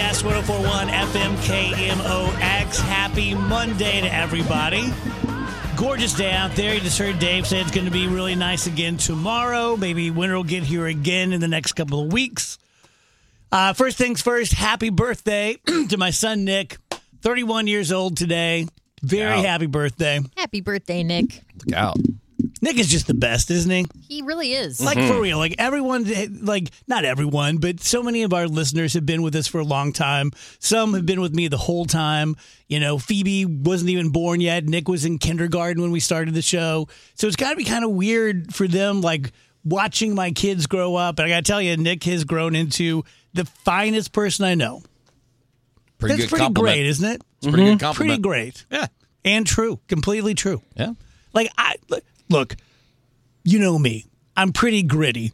Yes, 104.1 FM KMOX. Happy Monday to everybody. Gorgeous day out there. You just heard Dave say it's going to be really nice again tomorrow. Maybe winter will get here again in the next couple of weeks. First things first, happy birthday to my son, Nick. 31 years old today. Very happy birthday. Happy birthday, Nick. Look out. Nick is just the best, isn't he? He really is. Like, for real. Like, everyone, like, not everyone, but so many of our listeners have been with us for a long time. Some have been with me the whole time. You know, Phoebe wasn't even born yet. Nick was in kindergarten when we started the show. So it's got to be kind of weird for them, like, watching my kids grow up. And I got to tell you, Nick has grown into the finest person I know. That's Good pretty compliment. great, isn't it? It's a pretty good compliment. Pretty great. Yeah. And true. Completely true. Yeah. Like, look, you know me. I'm pretty gritty.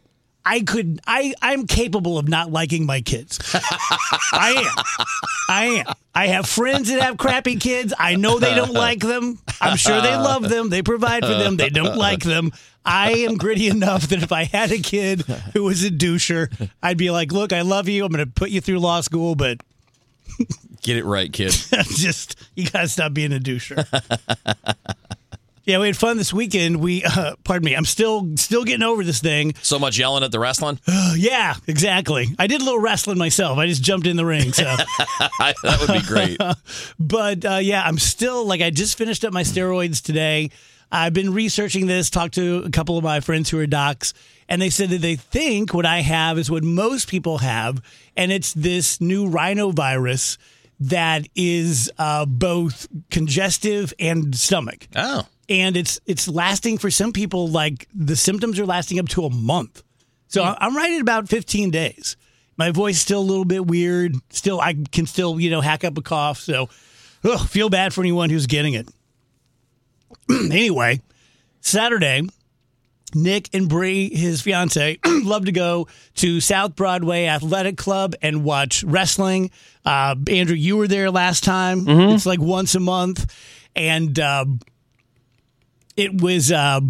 I'm capable of not liking my kids. I am. I have friends that have crappy kids. I know they don't like them. I'm sure they love them. They provide for them. They don't like them. I am gritty enough that if I had a kid who was a doucher, I'd be like, look, I love you. I'm going to put you through law school, but Get it right, kid. just, you got to stop being a doucher. Yeah, we had fun this weekend. Pardon me, I'm still getting over this thing. So much yelling at the wrestling? Yeah, exactly. I did a little wrestling myself. I just jumped in the ring. So, That would be great. but yeah, I'm still, like, I just finished up my steroids today. I've been researching this, talked to a couple of my friends who are docs, and they said that they think what I have is what most people have, and it's this new rhinovirus that is both congestive and stomach. Oh. And it's lasting for some people, like the symptoms are lasting up to a month. So I'm right at about 15 days. My voice is still a little bit weird. Still, I can still, hack up a cough. So feel bad for anyone who's getting it. Anyway, Saturday, Nick and Bree, his fiance, love to go to South Broadway Athletic Club and watch wrestling. Andrew, you were there last time. Mm-hmm. It's like once a month. And it was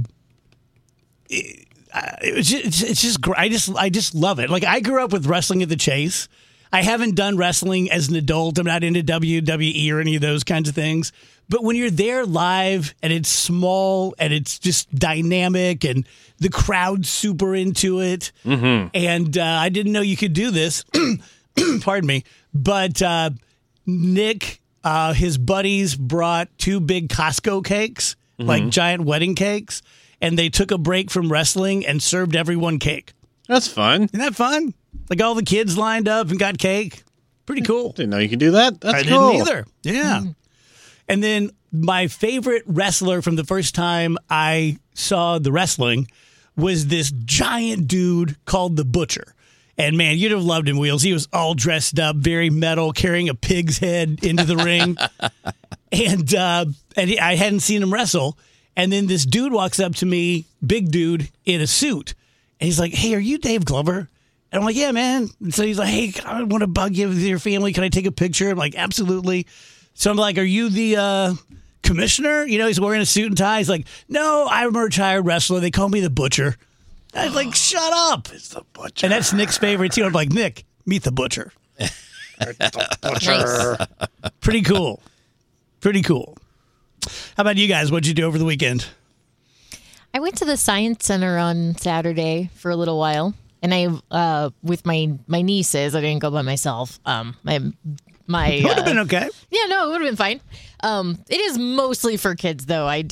it's just great. I just love it. Like, I grew up with wrestling at the Chase. I haven't done wrestling as an adult. I'm not into WWE or any of those kinds of things. But when you're there live and it's small and it's just dynamic and the crowd's super into it, and I didn't know you could do this. Pardon me, but Nick, his buddies brought 2 big Costco cakes. Like giant wedding cakes, and they took a break from wrestling and served everyone cake. That's fun. Isn't that fun? Like, all the kids lined up and got cake. Pretty cool. Didn't know you could do that. That's I cool. didn't either. Yeah. And then my favorite wrestler from the first time I saw the wrestling was this giant dude called the Butcher. And, man, you'd have loved him, Wheels. He was all dressed up, very metal, carrying a pig's head into the ring. And I hadn't seen him wrestle. And then this dude walks up to me, big dude, in a suit. And he's like, hey, are you Dave Glover? And I'm like, yeah, man. And so he's like, hey, I want to bug you with your family. Can I take a picture? I'm like, absolutely. So I'm like, are you the commissioner? He's wearing a suit and tie. He's like, no, I'm a retired wrestler. They call me the Butcher. I was like, shut up. It's the Butcher. And that's Nick's favorite too. I'm like, Nick, meet the Butcher. The Butcher. Pretty cool. Pretty cool. How about you guys? What'd you do over the weekend? I went to the Science Center on Saturday for a little while, and I with my nieces. I didn't go by myself. My Would have been okay. Yeah, no, it would have been fine. It is mostly for kids, though. I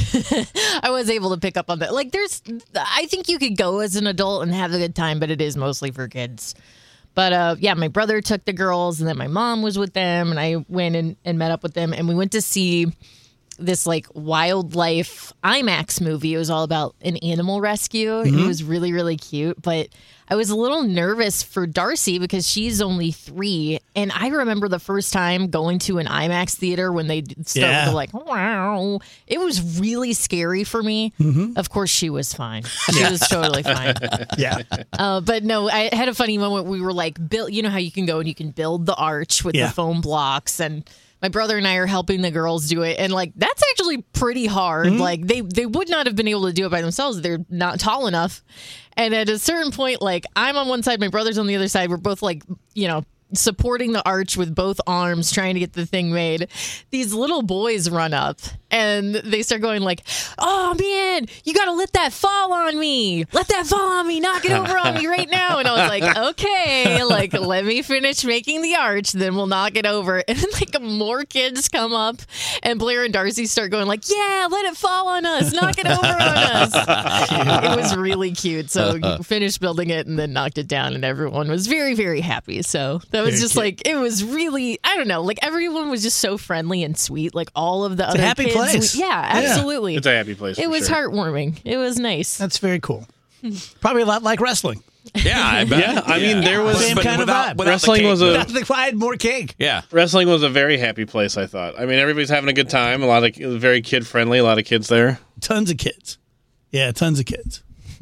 was able to pick up on that. Like, I think you could go as an adult and have a good time, but it is mostly for kids. But yeah, my brother took the girls, and then my mom was with them, and I went and met up with them, and we went to see this like wildlife IMAX movie. It was all about an animal rescue. Mm-hmm. It was really, really cute, but I was a little nervous for Darcy because she's only 3. And I remember the first time going to an IMAX theater when they started to like, wow. It was really scary for me. Mm-hmm. Of course, she was fine. She was totally fine. Yeah. But no, I had a funny moment. We were like, you know how you can go and you can build the arch with the foam blocks, and my brother and I are helping the girls do it. And like, that's actually pretty hard. Mm-hmm. Like they would not have been able to do it by themselves. They're not tall enough. And at a certain point, like, I'm on one side, my brother's on the other side. We're both like, supporting the arch with both arms, trying to get the thing made. These little boys run up and they start going like, "Oh man, you got to let that fall on me. Let that fall on me. Knock it over on me right now." And I was like, "Okay, like let me finish making the arch, then we'll knock it over." And then like more kids come up and Blair and Darcy start going like, "Yeah, let it fall on us. Knock it over on us." It was really cute. So finished building it and then knocked it down and everyone was very, very happy. So that was just like, it was really, I don't know, like everyone was just so friendly and sweet. Like all of the other happy kids. place. Yeah, absolutely. It's a happy place. It was heartwarming. It was nice. That's very cool. Probably a lot like wrestling. Yeah, I bet. Yeah, I mean, there was Same kind of vibe. Wrestling was a If I had more cake. Yeah. wrestling was a very happy place. I thought. I mean, everybody's having a good time. A lot of very kid friendly. A lot of kids there. Tons of kids. Yeah, tons of kids.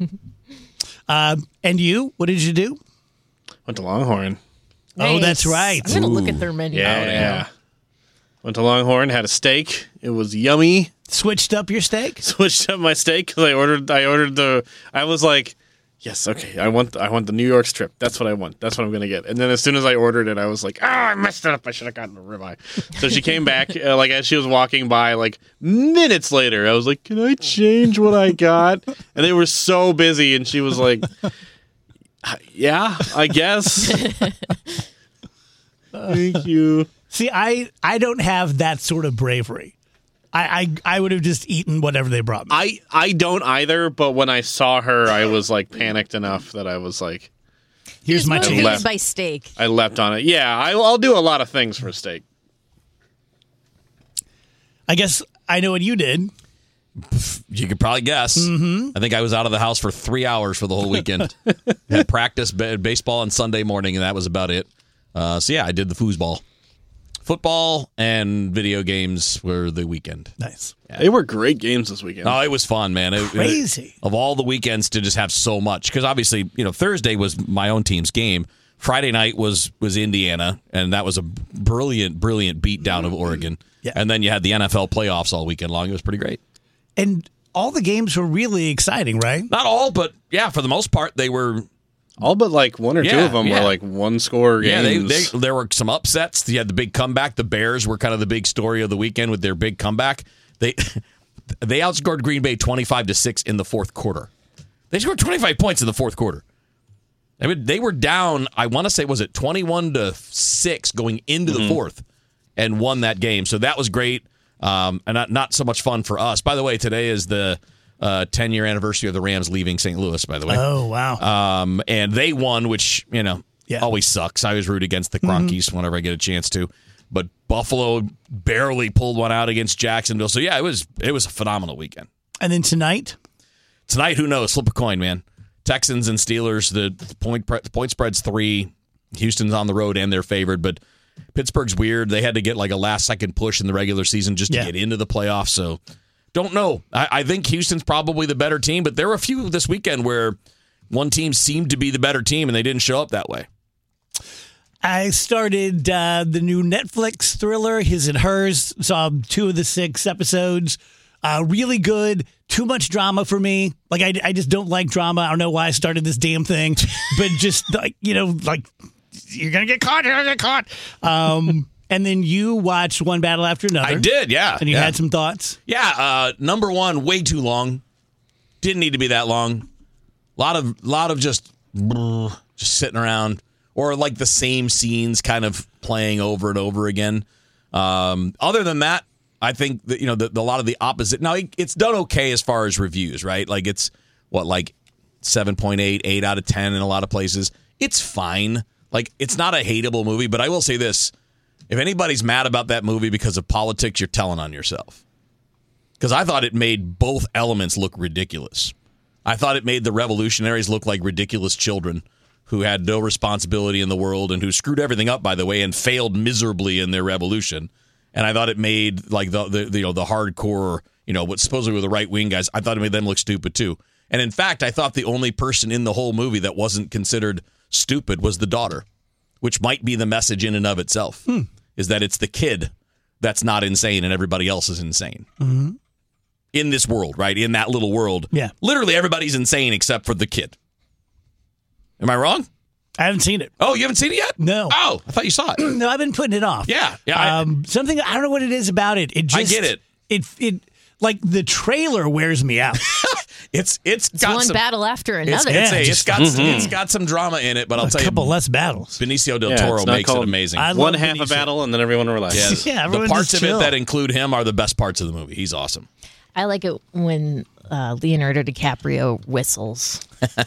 And you? What did you do? Went to Longhorn. Oh, that's right. I'm going to look at their menu. Yeah. Went to Longhorn. Had a steak. It was yummy. Switched up your steak? Switched up my steak because I ordered I was like, yes, okay, I want the New York strip. That's what I want. That's what I'm gonna get. And then as soon as I ordered it, I was like, I messed it up. I should have gotten a ribeye. So she came back like as she was walking by, like minutes later. I was like, can I change what I got? And they were so busy, and she was like, yeah, I guess. Thank you. See, I don't have that sort of bravery. I would have just eaten whatever they brought me. I don't either, but when I saw her, I was like panicked enough that I was like, Here's my motivated chance. by steak. I leapt on it. Yeah, I'll do a lot of things for steak. I guess I know what you did. You could probably guess. Mm-hmm. I think I was out of the house for 3 hours for the whole weekend. Had practice baseball on Sunday morning, and that was about it. So, yeah, I did the foosball. Football and video games were the weekend. Nice. They were great games this weekend. Oh, it was fun, man. Crazy. Of all the weekends to just have so much. Because obviously, Thursday was my own team's game. Friday night was Indiana, and that was a brilliant beatdown of Oregon. Yeah. And then you had the NFL playoffs all weekend long. It was pretty great. And all the games were really exciting, right? Not all, but yeah, for the most part, they were. All but like one or two of them yeah. were like one-score games. Yeah, there were some upsets. You had the big comeback. The Bears were kind of the big story of the weekend with their big comeback. They outscored Green Bay 25-6 in the fourth quarter. They scored 25 points in the fourth quarter. I mean, they were down, I want to say, was it 21-6 going into the fourth and won that game. So that was great and not so much fun for us. By the way, today is the 10-year anniversary of the Rams leaving St. Louis, by the way. Oh, wow. And they won, which, always sucks. I always root against the Cronkies whenever I get a chance to. But Buffalo barely pulled one out against Jacksonville. So, yeah, it was a phenomenal weekend. And then tonight? Tonight, who knows? Flip a coin, man. Texans and Steelers, the point spread's 3. Houston's on the road and they're favored. But Pittsburgh's weird. They had to get like a last-second push in the regular season just to get into the playoffs. So, don't know. I think Houston's probably the better team, but there were a few this weekend where one team seemed to be the better team, and they didn't show up that way. I started the new Netflix thriller, His and Hers. Saw 2 of the 6 episodes. Really good. Too much drama for me. Like, I just don't like drama. I don't know why I started this damn thing. But just, like, you're going to get caught. You're going to get caught. And then you watched One Battle After Another. I did, yeah. And you had some thoughts? Yeah, number one, way too long. Didn't need to be that long. A lot of just sitting around, or like the same scenes kind of playing over and over again. Other than that, I think that a lot of the opposite. Now it's done okay as far as reviews, right? Like it's like 7.8, 8 out of 10 in a lot of places. It's fine. Like it's not a hateable movie, but I will say this. If anybody's mad about that movie because of politics, you're telling on yourself. Because I thought it made both elements look ridiculous. I thought it made the revolutionaries look like ridiculous children who had no responsibility in the world and who screwed everything up, by the way, and failed miserably in their revolution. And I thought it made like the hardcore, what supposedly were the right wing guys. I thought it made them look stupid too. And in fact, I thought the only person in the whole movie that wasn't considered stupid was the daughter, which might be the message in and of itself. Is that it's the kid that's not insane and everybody else is insane. Mm-hmm. In this world, right? In that little world. Yeah. Literally everybody's insane except for the kid. Am I wrong? I haven't seen it. Oh, you haven't seen it yet? No. Oh, I thought you saw it. No, I've been putting it off. Yeah. Something, I don't know what it is about it. It just, I get it. It like the trailer wears me out. It's It's got one some, battle after another. it's got some drama in it, but I'll A tell you, couple less battles. Benicio del Yeah, Toro it's not makes it called- amazing. I love One half a Benicio. battle, and then everyone relaxes. Yeah, Yeah, the everyone parts just of chill. it that include him are the best parts of the movie. He's awesome. I like it when Leonardo DiCaprio whistles.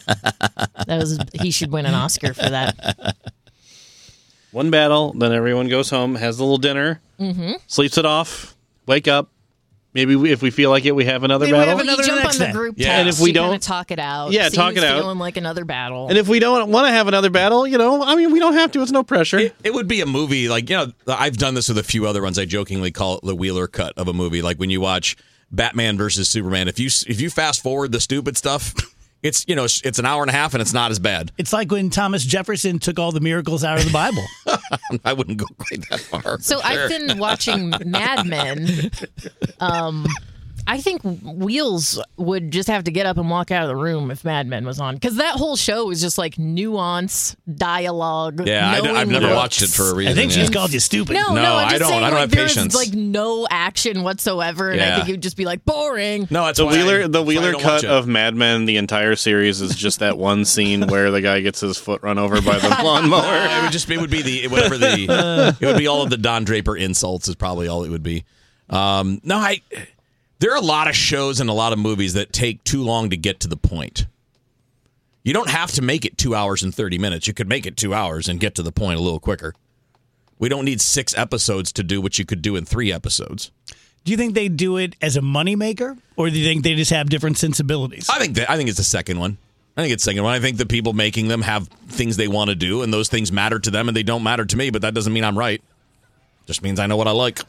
He should win an Oscar for that. One battle, then everyone goes home, has a little dinner, sleeps it off, wake up. Maybe if we feel like it, we have another Maybe we battle. have Well, you another jump next on the day. group Yeah. text. And if we you kinda don't- talk it out. Yeah, see talk who's it out. feeling like another battle. And if we don't want to have another battle, we don't have to. It's no pressure. It would be a movie like, I've done this with a few other ones. I jokingly call it the Wheeler cut of a movie. Like when you watch Batman versus Superman, if you fast forward the stupid stuff, it's it's an hour and a half and it's not as bad. It's like when Thomas Jefferson took all the miracles out of the Bible. I wouldn't go quite that far. So Sure. I've been watching Mad Men. I think Wheels would just have to get up and walk out of the room if Mad Men was on, because that whole show is just like nuance, dialogue. Yeah, I've never knowing watched it for a reason. I think yeah. she's called you stupid. No, No, I'm I just don't. saying, I don't like, have there's patience. like no action whatsoever, and I Yeah. think it would just be like boring. No, it's The why Wheeler, that's the why I Wheeler don't cut watch it. of Mad Men, the entire series is just that one scene where the guy gets his foot run over by the lawnmower. It would be it would be all of the Don Draper insults is probably all it would be. There are a lot of shows and a lot of movies that take too long to get to the point. You don't have to make it 2 hours and 30 minutes. You could make it 2 hours and get to the point a little quicker. We don't need 6 episodes to do what you could do in 3 episodes. Do you think they do it as a moneymaker, or do you think they just have different sensibilities? I think it's the second one. I think the people making them have things they want to do, and those things matter to them, and they don't matter to me, but that doesn't mean I'm right. Just means I know what I like.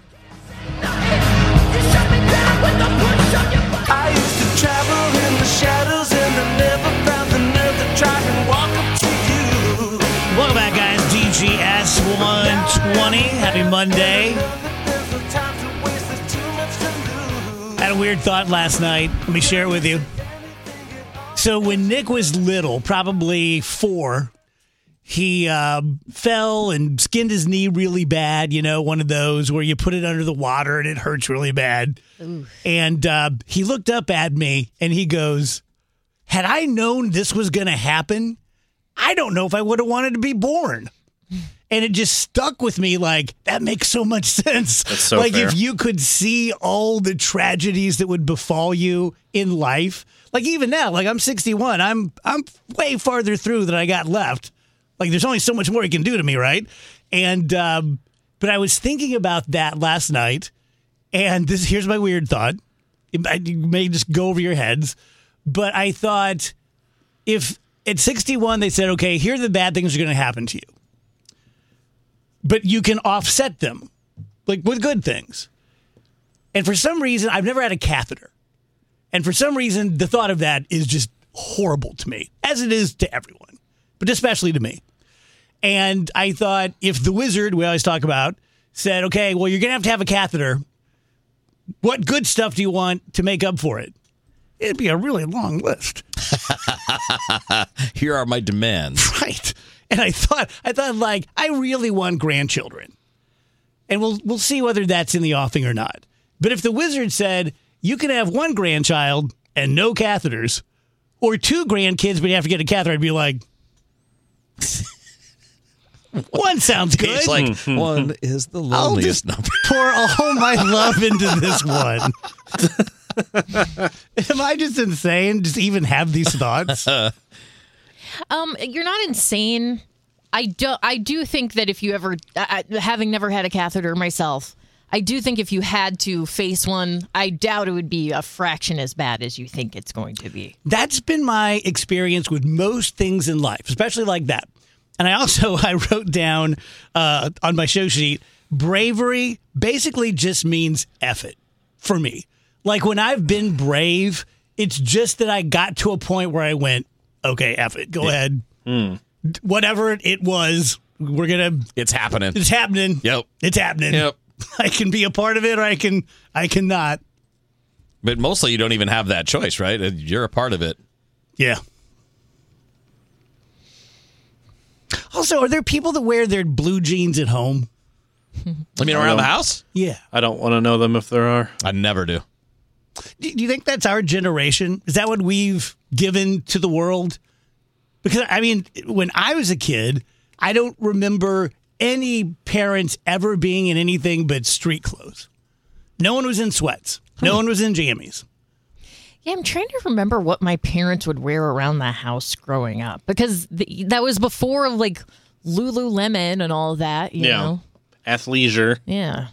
I used to travel in the shadows and I never found the nerve to try and walk up to you. Welcome back, guys. DGS 120. Happy Monday. There's no time to waste, there's too much to lose. Had a weird thought last night. Let me share it with you. So when Nick was little, probably 4, he fell and skinned his knee really bad. One of those where you put it under the water and it hurts really bad. Ooh. And he looked up at me and he goes, had I known this was going to happen, I don't know if I would have wanted to be born. And it just stuck with me like, that makes so much sense. That's so like fair. if you could see all the tragedies that would befall you in life, like even now, like I'm 61, I'm way farther through than I got left. Like there's only so much more you can do to me, right? And but I was thinking about that last night, and here's my weird thought. It may just go over your heads, but I thought if at 61 they said, okay, here are the bad things that are going to happen to you, but you can offset them, like with good things. And for some reason, I've never had a catheter. And for some reason, the thought of that is just horrible to me, as it is to everyone, but especially to me. And I thought if the wizard, we always talk about, said, okay, well, you're going to have a catheter, what good stuff do you want to make up for it? It'd be a really long list. Here are my demands. Right. And I thought like, I really want grandchildren. And we'll see whether that's in the offing or not. But if the wizard said, you can have 1 grandchild and no catheters, or 2 grandkids, but you have to get a catheter, I'd be like, 1 sounds good. It's like 1 is the I'll loneliest just number. pour all my love into this one. Am I just insane? Just even have these thoughts? You're not insane. I do think that if you ever, having never had a catheter myself, I do think if you had to face one, I doubt it would be a fraction as bad as you think it's going to be. That's been my experience with most things in life, especially like that. And I wrote down on my show sheet, bravery basically just means F it for me. Like when I've been brave, it's just that I got to a point where I went, okay, F it, go ahead. Whatever it was, It's happening. it's happening. Yep. It's happening. Yep. I can be a part of it or I cannot. But mostly you don't even have that choice, right? You're a part of it. Yeah. Also, are there people that wear their blue jeans at home? I mean, around the house? Yeah. I don't want to know them if there are. I never do. Do you think that's our generation? Is that what we've given to the world? Because, I mean, when I was a kid, I don't remember any parents ever being in anything but street clothes. No one was in sweats. No one was in jammies. Yeah, I'm trying to remember what my parents would wear around the house growing up, because that was before like Lululemon and all that, you know? Athleisure. Yeah.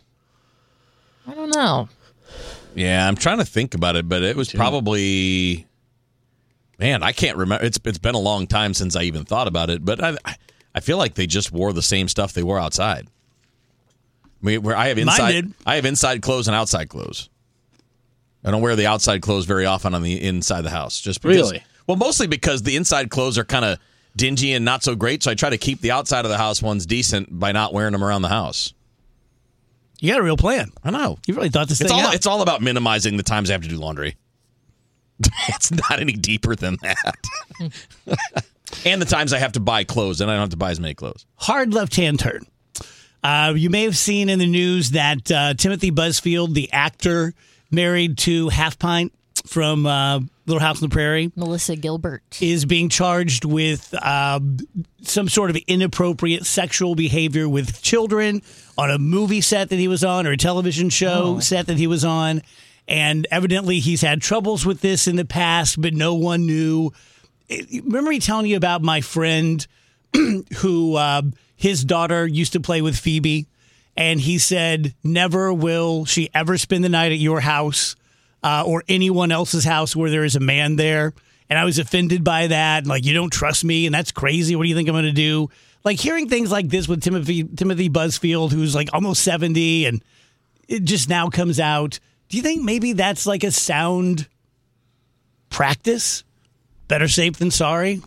I don't know. Yeah, I'm trying to think about it, but it was probably... Man, I can't remember. It's been a long time since I even thought about it, but I feel like they just wore the same stuff they wore outside. Where I have inside clothes and outside clothes. I don't wear the outside clothes very often on the inside of the house. Just because, Really? Well, mostly because the inside clothes are kind of dingy and not so great, so I try to keep the outside of the house ones decent by not wearing them around the house. You got a real plan. I know. You really thought this thing out. It's all about minimizing the times I have to do laundry. It's not any deeper than that. And the times I have to buy clothes, and I don't have to buy as many clothes. Hard left-hand turn. You may have seen in the news that Timothy Busfield, the actor married to Half Pint from Little House on the Prairie, Melissa Gilbert, is being charged with some sort of inappropriate sexual behavior with children on a movie set that he was on or a television show set that he was on. And evidently he's had troubles with this in the past, but no one knew. Remember me telling you about my friend who his daughter used to play with Phoebe, and he said, never will she ever spend the night at your house or anyone else's house where there is a man there. And I was offended by that. Like, you don't trust me, and that's crazy. What do you think I'm going to do? Like, hearing things like this with Timothy Busfield, who's like almost 70, and it just now comes out. Do you think maybe that's like a sound practice? Better safe than sorry?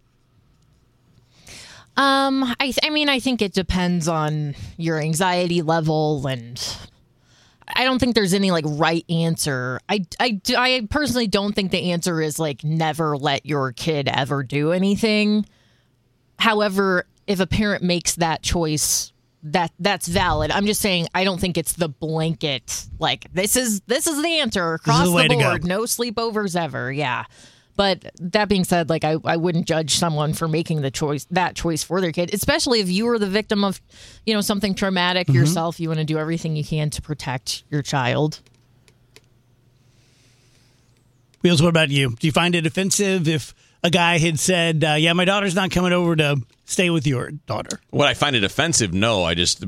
I mean, I think it depends on your anxiety level, and I don't think there's any like right answer. I personally don't think the answer is like never let your kid ever do anything. However, if a parent makes that choice, that's valid. I'm just saying I don't think it's the blanket like this is the answer across the board. No sleepovers ever. Yeah. But that being said, like I wouldn't judge someone for making that choice for their kid, especially if you were the victim of, something traumatic yourself. You want to do everything you can to protect your child. Wheels, what about you? Do you find it offensive if a guy had said, yeah, my daughter's not coming over to stay with your daughter? Would I find it offensive? No, I don't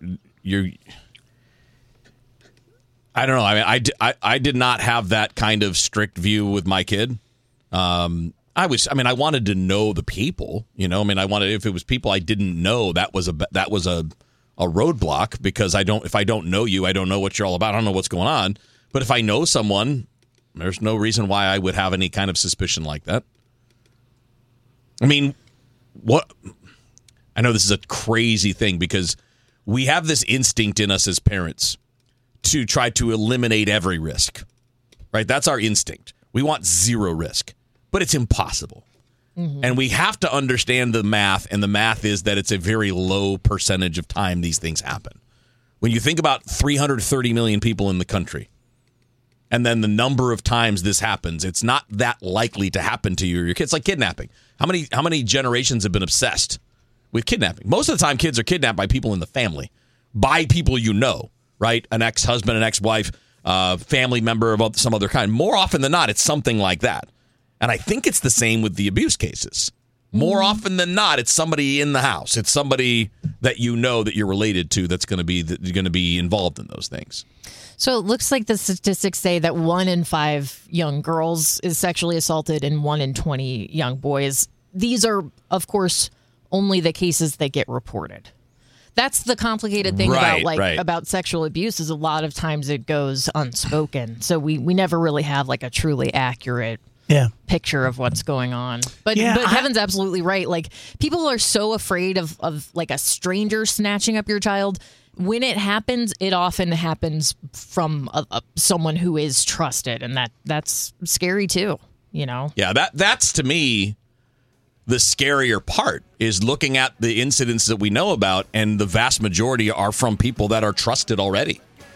know. I mean, I did not have that kind of strict view with my kid. I wanted to know the people, if it was people I didn't know, that was a roadblock, because if I don't know you, I don't know what you're all about. I don't know what's going on. But if I know someone, there's no reason why I would have any kind of suspicion like that. I mean, I know this is a crazy thing, because we have this instinct in us as parents to try to eliminate every risk, right? That's our instinct. We want zero risk. But it's impossible. Mm-hmm. And we have to understand the math, and the math is that it's a very low percentage of time these things happen. When you think about 330 million people in the country, and then the number of times this happens, it's not that likely to happen to you or your kids. It's like kidnapping. How many generations have been obsessed with kidnapping? Most of the time, kids are kidnapped by people in the family, by people you know, right? An ex-husband, an ex-wife, family member of some other kind. More often than not, it's something like that. And I think it's the same with the abuse cases. More often than not, it's somebody in the house. It's somebody that you know that you're related to that's going to be involved in those things. So it looks like the statistics say that 1 in 5 young girls is sexually assaulted and 1 in 20 young boys. These are, of course, only the cases that get reported. That's the complicated thing about sexual abuse, is a lot of times it goes unspoken. So we never really have like a truly accurate picture of what's going on. But Kevin's absolutely right. Like, people are so afraid of like a stranger snatching up your child. When it happens, it often happens from someone who is trusted, and that's scary too. Yeah, that's to me. the scarier part is looking at the incidents that we know about, and the vast majority are from people that are trusted already.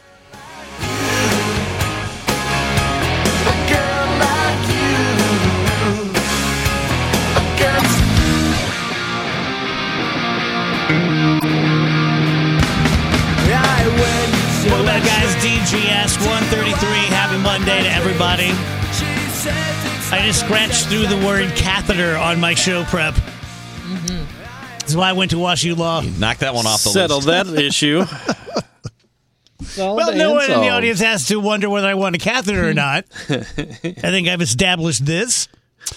Welcome back, guys. DGS 133. Happy Monday to everybody. I just scratched through the word catheter on my show prep. That's why I went to WashU Law. Knock that one off the Settle list. that issue. Well, no one in the audience has to wonder whether I want a catheter or not. I think I've established this.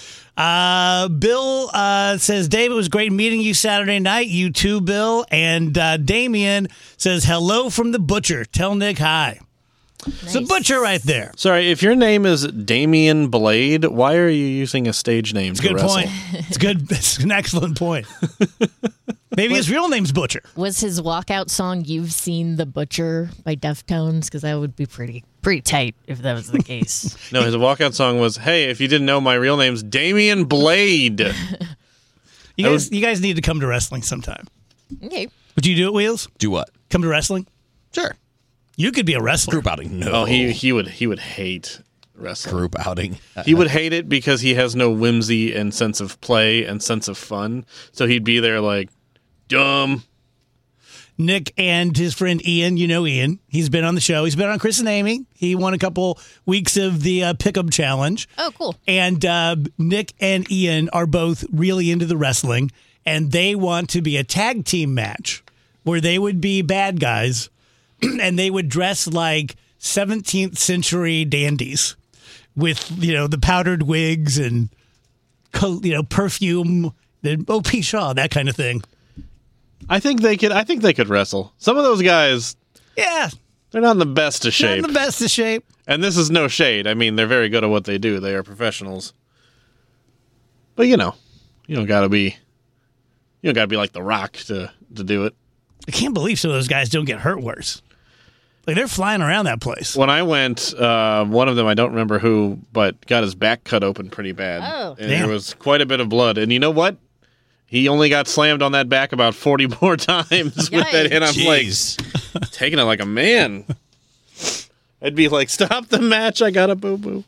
Bill says, Dave, it was great meeting you Saturday night. You too, Bill. And Damien says, hello from the butcher. Tell Nick hi. It's a butcher right there. Sorry, if your name is Damian Blade, why are you using a stage name It's a to good wrestle? point. It's good. It's an excellent point. Maybe his real name's Butcher. Was his walkout song "You've Seen the Butcher" by Deftones? Because that would be pretty tight if that was the case. No, his walkout song was, hey, if you didn't know, my real name's Damian Blade. You guys need to come to wrestling sometime. Okay. Would you do it, Wheels? Do what? Come to wrestling? Sure. You could be a wrestler. Group outing. No. Oh, he would hate wrestling. Group outing. He would hate it because he has no whimsy and sense of play and sense of fun. So he'd be there like, dumb. Nick and his friend Ian, you know Ian. He's been on the show. He's been on Chris and Amy. He won a couple weeks of the Pickup Challenge. Oh, cool. And Nick and Ian are both really into the wrestling, and they want to be a tag team match where they would be bad guys and they would dress like 17th century dandies with, the powdered wigs and, perfume, the O.P. Shaw, that kind of thing. I think they could wrestle. Some of those guys, Yeah. they're not in the best of Not shape. in the best of shape. And this is no shade. I mean, they're very good at what they do. They are professionals. But you don't gotta be like The Rock to do it. I can't believe some of those guys don't get hurt worse. Like, they're flying around that place. When I went, one of them, I don't remember who, but got his back cut open pretty bad. Oh. And Damn. there was quite a bit of blood. And you know what? He only got slammed on that back about 40 more times with that hit. I'm Jeez. like, taking it like a man. I'd be like, stop the match. I got a boo-boo.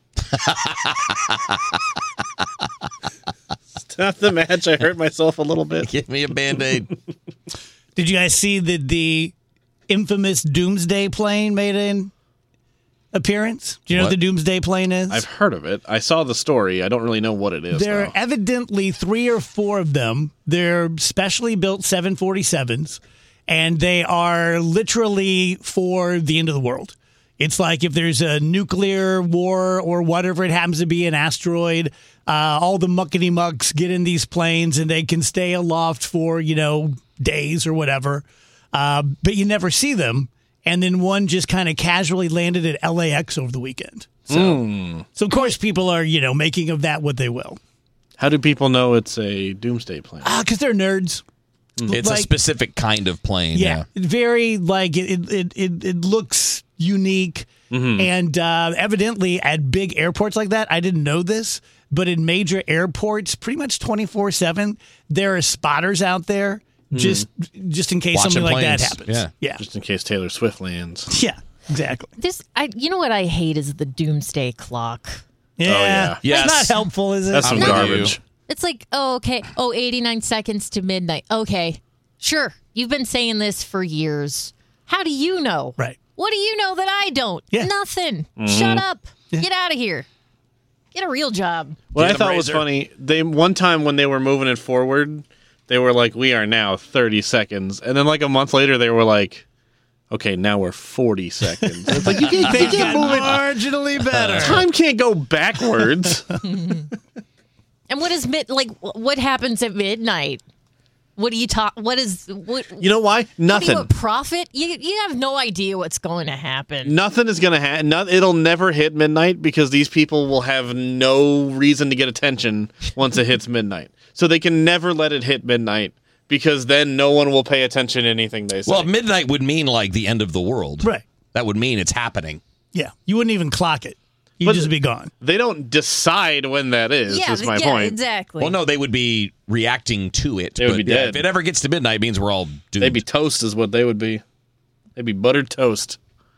Stop the match. I hurt myself a little bit. Give me a Band-Aid. Did you guys see that the infamous Doomsday plane made an appearance? Do you know what What? the Doomsday plane is? I've heard of it. I saw the story. I don't really know what it is. There are though. evidently 3 or 4 of them. They're specially built 747s, and they are literally for the end of the world. It's like if there's a nuclear war or whatever it happens to be, an asteroid, all the muckety-mucks get in these planes, and they can stay aloft for, days or whatever. But you never see them. And then one just kind of casually landed at LAX over the weekend. So of course, people are, making of that what they will. How do people know it's a doomsday plane? Because they're nerds. It's Like- a specific kind of plane. Yeah, very like it looks unique, and evidently at big airports like that, I didn't know this, but in major airports, pretty much 24/7, there are spotters out there just in case Watching something like that planes. happens. Yeah, Just in case Taylor Swift lands. yeah, exactly. You know what I hate is the doomsday clock. Yeah, Yes. It's not helpful, is it? That's some with garbage. you. It's like, oh, okay. Oh, 89 seconds to midnight. Okay. Sure. You've been saying this for years. How do you know? Right. What do you know that I don't? Yeah. Nothing. Shut up. Get out of here. Get a real job. What I Get 'em thought was razor. funny, one time when they were moving it forward, they were like, we are now 30 seconds. And then like a month later, they were like, okay, now we're 40 seconds. It's like, you can't Got move it. marginally better. Time can't go backwards. And what is what happens at midnight? What do you talk? What You know why? What do Nothing. you profit? You have no idea what's going to happen. Nothing is going to happen. It'll never hit midnight because these people will have no reason to get attention once it hits midnight. So they can never let it hit midnight because then no one will pay attention to anything they say. Well, midnight would mean like the end of the world. Right. That would mean it's happening. Yeah, you wouldn't even clock it. You'd just be gone. They don't decide when that is. Is my point. Exactly. Well, no, they would be reacting to it. They would but be dead. If it ever gets to midnight, it means we're all doomed. They'd be toast, is what they would be. They'd be buttered toast.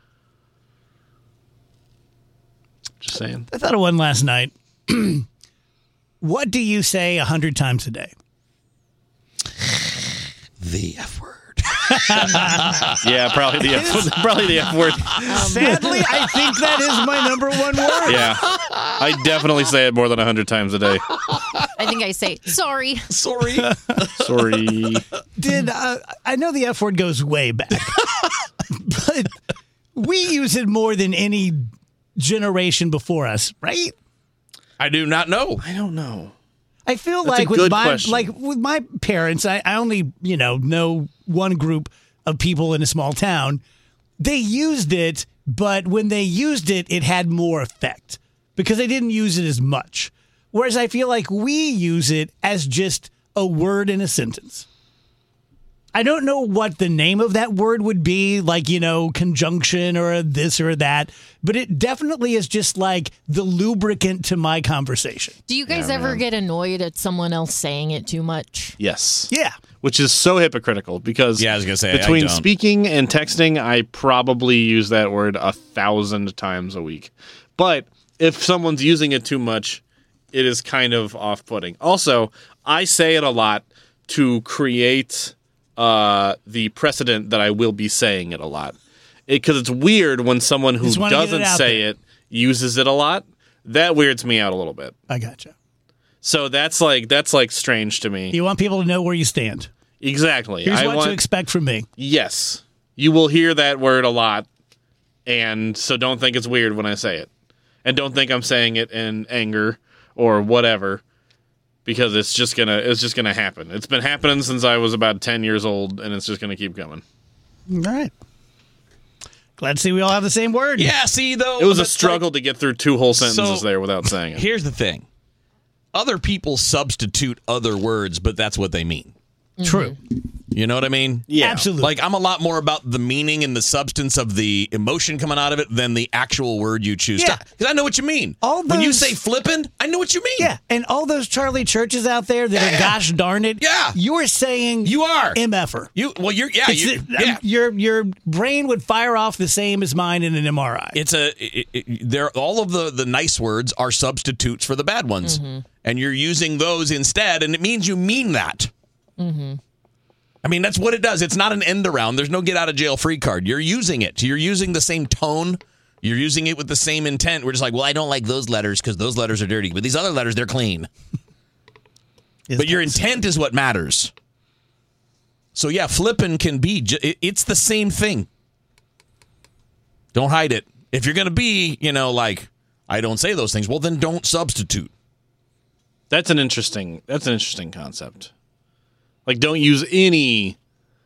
Just saying. I thought of one last night. What do you say 100 times a day? The F word. Yeah, probably the F word. Sadly, I think that is my number one word. Yeah, I definitely say it more than 100 times a day. I think I say sorry. Sorry. Sorry. I know the F word goes way back, but we use it more than any generation before us, right? I do not know. I don't know. I feel That's like a good with question. my parents, I only know one group of people in a small town. They used it, but when they used it, it had more effect because they didn't use it as much. Whereas I feel like we use it as just a word in a sentence. I don't know what the name of that word would be, like, conjunction or a this or that, but it definitely is just like the lubricant to my conversation. Do you guys ever get annoyed at someone else saying it too much? Yes. Yeah. Which is so hypocritical because Yeah, I was gonna say, I between don't. speaking and texting, I probably use that word 1,000 times a week. But if someone's using it too much, it is kind of off-putting. Also, I say it a lot to create the precedent that I will be saying it a lot. Because it's weird when someone who Just wanna get it doesn't out say there. it uses it a lot. That weirds me out a little bit. I gotcha. So that's like strange to me. You want people to know where you stand. Exactly. Here's I what want to expect from me. Yes. You will hear that word a lot, and so don't think it's weird when I say it. And don't think I'm saying it in anger or whatever, because it's just gonna happen. It's been happening since I was about 10 years old, and it's just gonna keep coming. All right. Glad to see we all have the same word. Yeah, see, though. It was a but, struggle to get through 2 whole sentences So- there without saying it. Here's the thing. Other people substitute other words, but that's what they mean. True. You know what I mean? Yeah. Absolutely. Like, I'm a lot more about the meaning and the substance of the emotion coming out of it than the actual word you choose. Yeah. Because I know what you mean. All when you those- say flippin', I know what you mean. Yeah. And all those Charlie churches out there that are gosh darn it. Yeah. You're saying You are. MFer. Your brain would fire off the same as mine in an MRI. All of the nice words are substitutes for the bad ones. And you're using those instead, and it means you mean that. I mean, that's what it does. It's not an end around. There's no get out of jail free card. You're using it. You're using the same tone. You're using it with the same intent. We're just like, well, I don't like those letters because those letters are dirty. But these other letters, they're clean. But your intent is what matters. So, yeah, flipping can be, it's the same thing. Don't hide it. If you're going to be, like, I don't say those things, well, then don't substitute. That's an interesting concept. Like, don't use any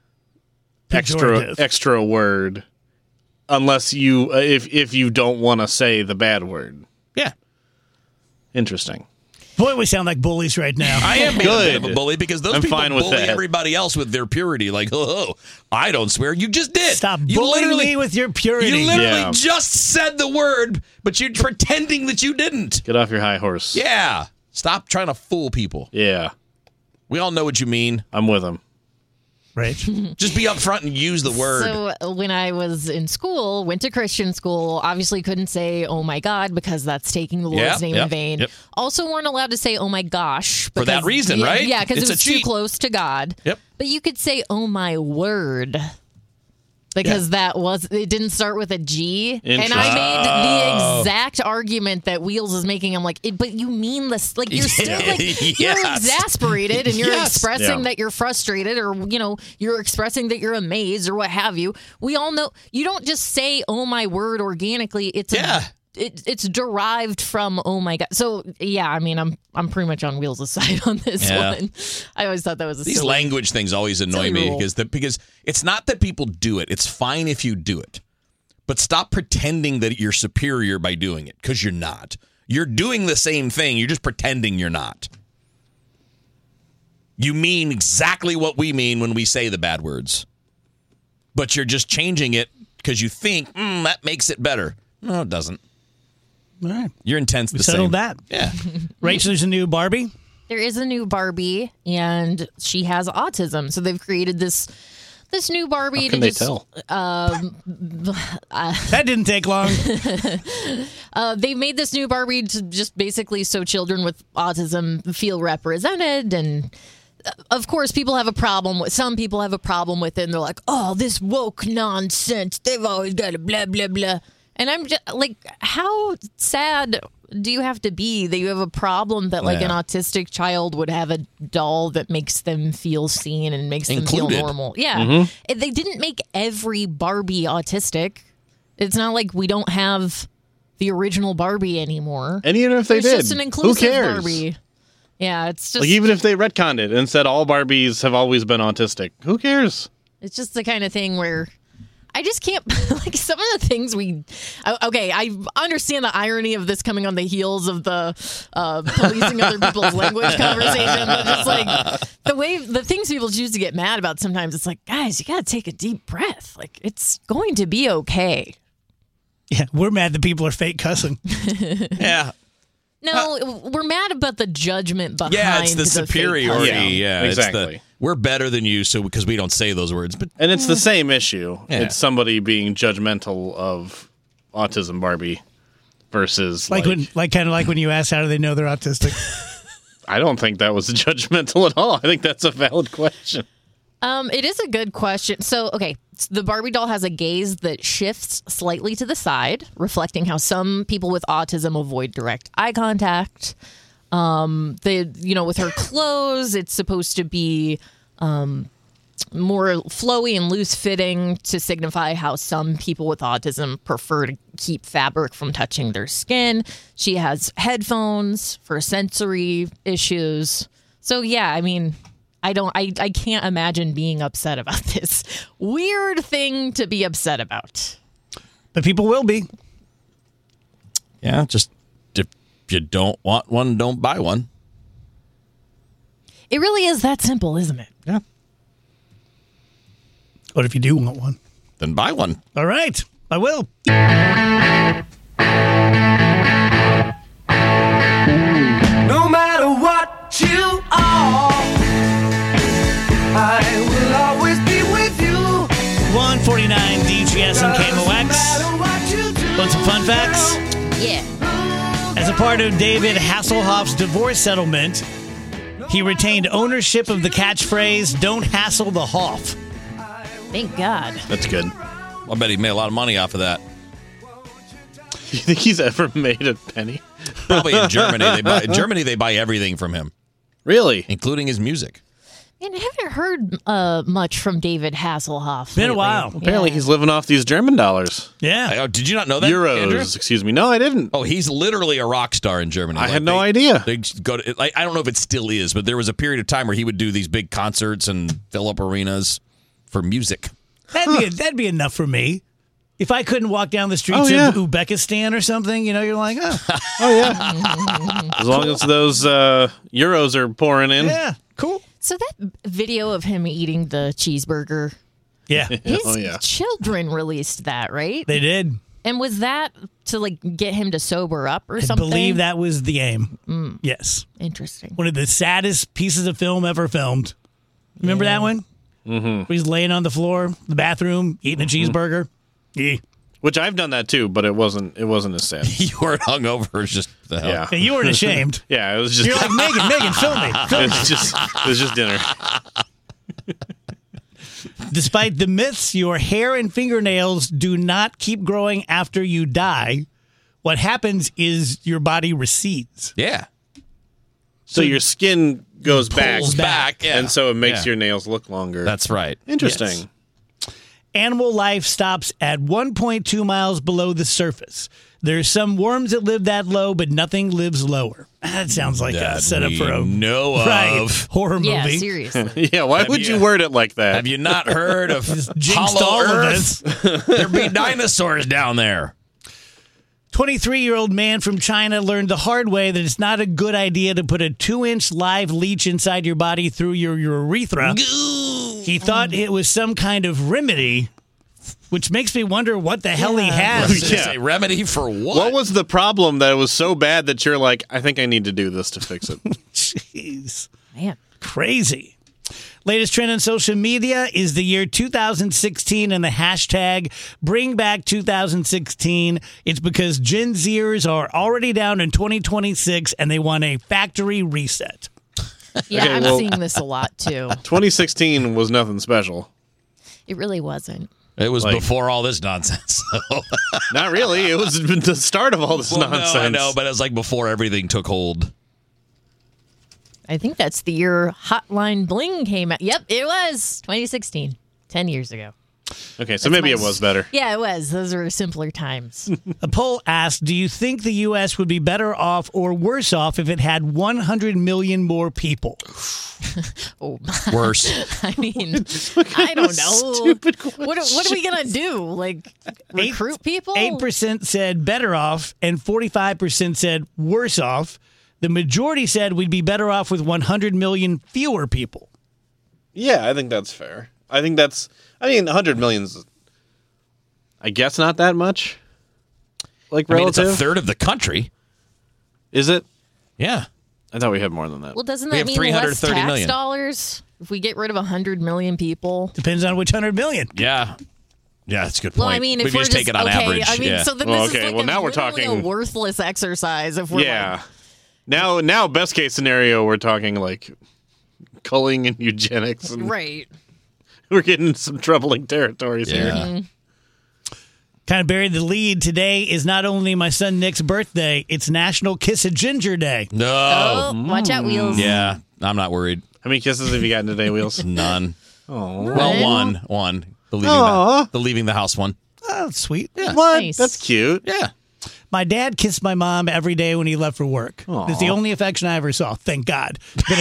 Pejorative. extra word unless you if you don't want to say the bad word. Yeah. Interesting. Boy, we sound like bullies right now. I am being a bit of a Good. bully because those I'm people fine with bully that. everybody else with their purity. Like, oh, I don't swear. You just did. Stop you bullying me with your purity. You literally Yeah. just said the word, but you're pretending that you didn't. Get off your high horse. Yeah. Stop trying to fool people. Yeah. We all know what you mean. I'm with him. Right. Just be upfront and use the word. So when I was in school, went to Christian school, obviously couldn't say, oh my God, because that's taking the Lord's Yeah, name yep, in vain. yep. Also weren't allowed to say, oh my gosh. For that because- reason, yeah, right? Yeah, because It's it a was too cheat. close to God. Yep. But you could say, oh my word. Because it didn't start with a G. And I Interesting. made the exact argument that Wheels is making. I'm like, but you mean this, like you're still like, you're Yes. exasperated and you're Yes. expressing Yeah. that you're frustrated or, you're expressing that you're amazed or what have you. We all know you don't just say, oh my word, organically. It's it's derived from oh my God. So yeah, I mean I'm pretty much on Wheels' side on this Yeah. one. I always thought that was a These silly- language things always annoy silly me rule. because it's not that people do it. It's fine if you do it. But stop pretending that you're superior by doing it because you're not. You're doing the same thing. You're just pretending you're not. You mean exactly what we mean when we say the bad words. But you're just changing it because you think, that makes it better. No, it doesn't. All right. Your intent's We the settled same. that. Yeah. Rachel, there's a new Barbie. There is a new Barbie, and she has autism. So they've created this new Barbie How can to they just tell? That didn't take long. They've made this new Barbie to just basically so children with autism feel represented. And of course, people have a problem with some people have a problem with it. And they're like, oh, this woke nonsense. They've always got a blah, blah, blah. And I'm just like, how sad do you have to be that you have a problem that like an autistic child would have a doll that makes them feel seen and makes them feel Included. normal? Yeah. They didn't make every Barbie autistic. It's not like we don't have the original Barbie anymore. And even if they It's did, just an who inclusive cares? Barbie. Yeah, it's just Like even if they retconned it and said all Barbies have always been autistic, who cares? it's just the kind of thing where I just can't like some of the things okay, I understand the irony of this coming on the heels of the policing other people's language conversation, but just like the things people choose to get mad about sometimes, it's like, guys, you got to take a deep breath. Like, it's going to be okay. Yeah, we're mad that people are fake cussing. Yeah. No, we're mad about the judgment behind. Yeah, it's the fake superiority. cussing. Yeah, exactly. It's we're better than you, so because we don't say those words. But And it's the same issue. Yeah. It's somebody being judgmental of autism Barbie versus Like when you ask how do they know they're autistic. I don't think that was judgmental at all. I think that's a valid question. It is a good question. So, okay, the Barbie doll has a gaze that shifts slightly to the side, reflecting how some people with autism avoid direct eye contact. With her clothes, it's supposed to be more flowy and loose fitting to signify how some people with autism prefer to keep fabric from touching their skin. She has headphones for sensory issues. So yeah, I mean, I can't imagine being upset about this weird thing to be upset about. But people will be. yeah, just if you don't want one, don't buy one. It really is that simple, isn't it? Yeah. What if you do want one? Then buy one. All right, I will. No matter what you are, I will always be with you. 149 DGS and KMOX. Matter what you do. Want some fun facts? Yeah. As a part of David Hasselhoff's divorce settlement, he retained ownership of the catchphrase, "Don't hassle the Hoff." Thank God. That's good. I bet he made a lot of money off of that. You think he's ever made a penny? Probably in Germany. They buy everything from him, Really? including his music. And I haven't heard much from David Hasselhoff. Been a lately. while. Apparently Yeah. he's living off these German dollars. Yeah. Oh, did you not know that? Andrew? Euros, excuse me. No, I didn't. Oh, he's literally a rock star in Germany. I Like, had no they- idea. They just go to, I don't know if it still is, but there was a period of time where he would do these big concerts and fill up arenas for music. That'd be enough for me. If I couldn't walk down the streets yeah. of Uzbekistan or something, you're like, oh, Oh, yeah. As long as those euros are pouring in. yeah, cool. So that video of him eating the cheeseburger, Yeah, his Oh, yeah. children released that, right? they did. And was that to like get him to sober up or I something? believe that was the aim. Yes. Interesting. One of the saddest pieces of film ever filmed. Remember that one? Mm-hmm. Where he's laying on the floor, the bathroom, eating a cheeseburger. Yeah. Which I've done that too, but it wasn't as sad. You weren't hungover. It's just the hell. Yeah. And you weren't ashamed. Yeah, it was just You're like, Megan, film me. it was just dinner. Despite the myths, your hair and fingernails do not keep growing after you die. What happens is your body recedes. Yeah. So your skin goes back, Pulls back, yeah. and so it makes Yeah. your nails look longer. That's right. interesting. Animal life stops at 1.2 miles below the surface. There's some worms that live that low, but nothing lives lower. That sounds like a That setup we for a know right, of. horror Yeah, movie. seriously. Yeah, why would you you- word it like that? Have you not heard of jinxed Hollow all of Earth? There'd be dinosaurs down there. 23-year-old man from China learned the hard way that it's not a good idea to put a 2-inch live leech inside your body through your urethra. He thought it was some kind of remedy which makes me wonder what the hell he I has. was gonna Yeah. say, remedy for what? What was the problem that it was so bad that you're like, I think I need to do this to fix it? Jeez. Man. Crazy. Latest trend on social media is the year 2016 and the hashtag Bring Back 2016. It's because Gen Zers are already down in 2026 and they want a factory reset. Yeah, Okay, I'm well- seeing this a lot too. 2016 was nothing special. It really wasn't. It was Like- before all this nonsense. So. Not really. It was the start of all this Well, nonsense. No, I know, but it was like before everything took hold. I think that's the year Hotline Bling came out. Yep, it was 2016, 10 years ago. Okay, so maybe it was better. Yeah, it was. Those were simpler times. A poll asked, do you think the U.S. would be better off or worse off if it had 100 million more people? Oh, Worse. I mean, I don't know. Stupid What are we going to do? Like, recruit people? 8% said better off and 45% said worse off. The majority said we'd be better off with 100 million fewer people. Yeah, I think that's fair. I mean, 100 million's, I guess, not that much. Like, I mean, it's relative. a third of the country. Is it? Yeah. I thought we had more than that. Well, doesn't We that have mean less 330 tax million. dollars if we get rid of 100 million people? Depends on which 100 million. Yeah. Yeah, that's a good point. Well, I mean, we if we're just take it on okay, average. I mean, yeah. so then Well, this okay, is like well, now we're literally talking- a worthless exercise. If we're Yeah. Now, best case scenario, we're talking like culling and eugenics, and right. we're getting into some troubling territories here. Yeah. Kind of buried the lead. Today is not only my son Nick's birthday, it's National Kiss a Ginger Day. No. Oh, watch out, wheels. Yeah, I'm not worried. How many kisses have you gotten today, Wheels? None. Oh, Well, one. Aw. The leaving the house one. Oh, that's sweet. Yeah. what? Nice. That's cute. Yeah. My dad kissed my mom every day when he left for work. It's the only affection I ever saw, thank God. But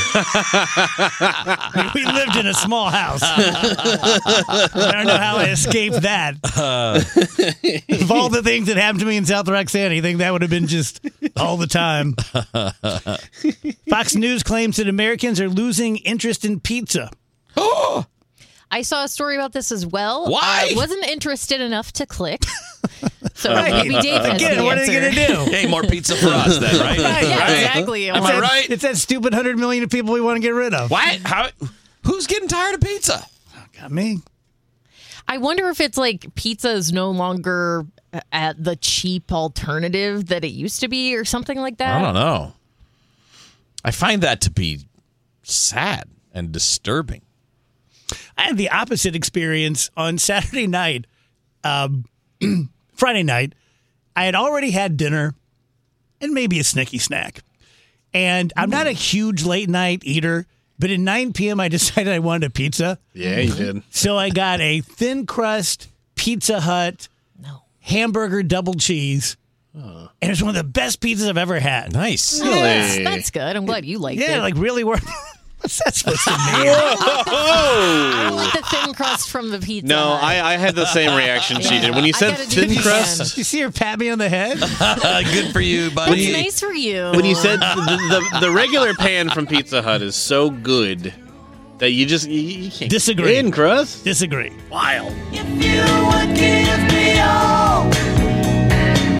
I mean, we lived in a small house. I don't know how I escaped that. Of all the things that happened to me in South Roxanne, I think that would have been just all the time. Fox News claims that Americans are losing interest in pizza. I saw a story about this as well. Why? Wasn't interested enough to click. So Right. maybe Dave has Again, the what are answer. they going to do? Hey, more pizza for us then, right? Yeah, exactly. Am I right? It's that stupid 100 million of people we want to get rid of. Why? How? Who's getting tired of pizza? Got me. I wonder if it's like pizza is no longer at the cheap alternative that it used to be or something like that. I don't know. I find that to be sad and disturbing. I had the opposite experience on Saturday night. Friday night, I had already had dinner and maybe a snicky snack. And I'm not a huge late night eater, but at 9 p.m. I decided I wanted a pizza. Yeah, you did. So I got a thin crust Pizza Hut No. hamburger double cheese. And it was one of the best pizzas I've ever had. Nice. Really? That's good. I'm glad you liked it. Yeah, like really worth. What's that supposed to mean? I don't like the thin crust from the pizza. No, Hut. I had the same reaction she did. When you I said gotta do thin it crust, again. Did you see her pat me on the head? Good for you, That's buddy. nice for you. when you said the regular pan from Pizza Hut is so good that you just you can't Disagree. thin crust. Disagree. Wild. If you would give me all